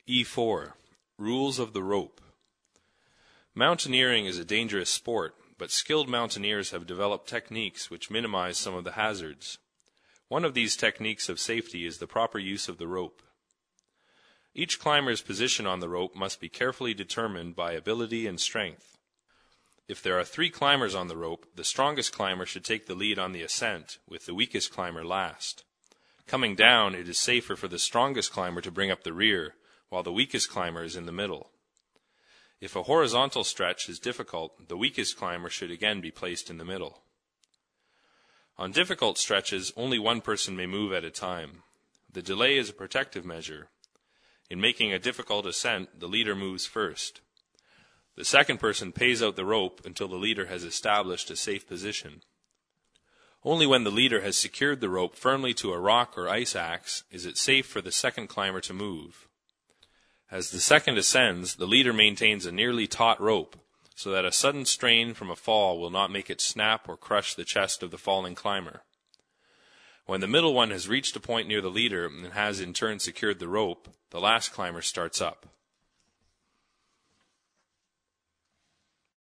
E4. Rules of the rope. Mountaineering is a dangerous sport, but skilled mountaineers have developed techniques which minimize some of the hazards. One of these techniques of safety is the proper use of the rope. Each climber's position on the rope must be carefully determined by ability and strength. If there are 3 climbers on the rope, the strongest climber should take the lead on the ascent, with the weakest climber last. Coming down, it is safer for the strongest climber to bring up the rear, while the weakest climber is in the middle. If a horizontal stretch is difficult, the weakest climber should again be placed in the middle. On difficult stretches, only one person may move at a time. The delay is a protective measure. In making a difficult ascent, the leader moves first. The second person pays out the rope until the leader has established a safe position. Only when the leader has secured the rope firmly to a rock or ice axe is it safe for the second climber to move. As the second ascends, the leader maintains a nearly taut rope, so that a sudden strain from a fall will not make it snap or crush the chest of the falling climber. When the middle one has reached a point near the leader and has in turn secured the rope, the last climber starts up.